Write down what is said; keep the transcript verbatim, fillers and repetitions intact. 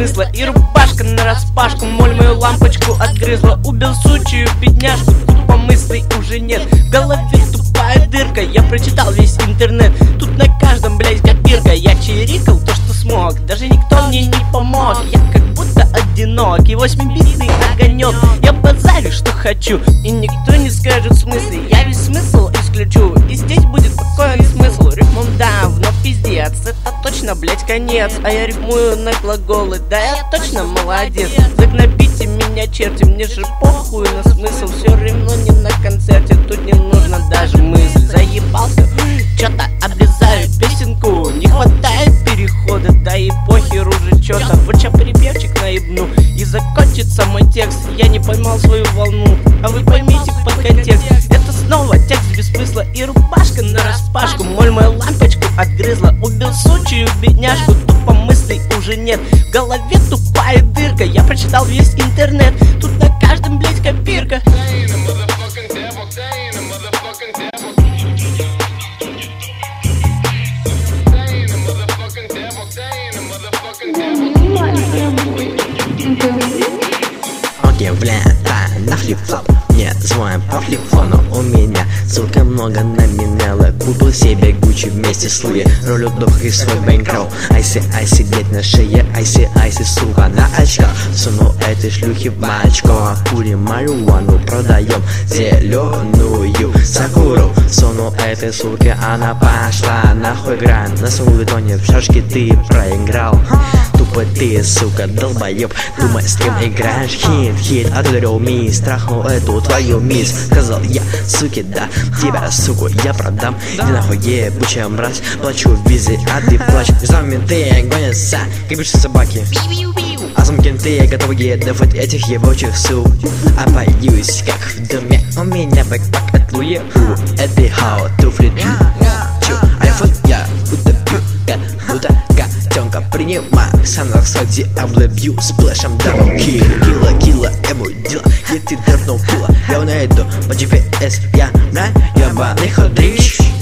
смысла. И рубашка нараспашку, моль мою лампочку отгрызла. Убил сучью бедняжку, тупо мыслей уже нет. В голове тупая дырка, я прочитал весь интернет. Тут на каждом, блядь, копирка. Я чирикал то, что смог, даже никто мне не помог. Я как будто одинок, и восьмибитный огонек. Я базарю, что хочу, и никто не скажет в смысле. Я весь смысл исключу, и здесь будет спокойный смысл. Рифмом дам, но пиздец, это точно, блядь, конец. А я рифмую на глаголы, да я точно молодец. Загнобите меня, черти, мне же похуй на смысл. Все равно не на концерте, тут не нужно даже мысль. Заебался, чё-то обрезаю песенку, не хватает перехода, да и похер уже чё-то. Вот ща припевчик наебну, и закончится мой текст. Я не поймал свою волну, а вы поймите под контекст. Это снова текст без смысла, и рубашка нараспашку, моль мою лампочку отгрызла. Убил сучью бедняжку, тупо мыслей уже нет. В голове тупая дырка, я прочитал весь интернет. Тут на каждом, блядь, копирка. Окей, влетай на флип-флоп, мне звонят по флип-фону. У меня, сука, много номинала. Купил себе Гуччи вместе с Луи. Ролю добрый свой бэнкроу. Айси, айси, блять, на шее. Айси, айси, сука, на очко. Суну этой шлюхи в очко. Курим марихуану, продаем зеленую сакуру. Суну этой суке, она пошла нахуй грань. На сулитоне в шашке ты проиграл. Тупо ты, сука, долбоеб. Думай, с кем играешь. Хит, хит, отверил мисс. Трахнул эту твою мисс. Сказал я, суки, да, тебя, суку, я продам. Иди нахуй, ебучая мразь. Плачу в визе, а ты плачь. За менты гонятся, как бешеные собаки. А сам кенты готовы едовать этих ебучих сук. А боюсь, как в доме. У меня бэкпак от Луи. Это хау, туфли чу. Айфон я утопю, как будто котенка. Принимай сам на сходе, облобью сплэшем даблкил. Кило, кило, эмо дела, и ты дернул пила. Я найду по джи пи эс, я на ебаный ходрищ.